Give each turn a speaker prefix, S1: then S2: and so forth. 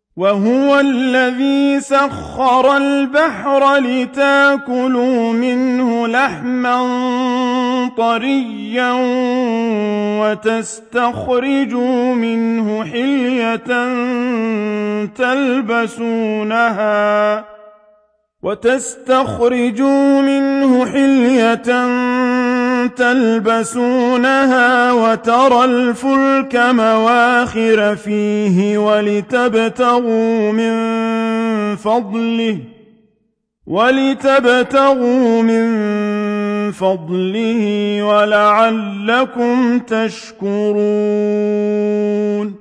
S1: وهو الذي سخر البحر لتأكلوا منه لحما طريا وتستخرجوا منه حلية تلبسونها وترى الفلك مواخر فيه ولتبتغوا من فضله ولعلكم تشكرون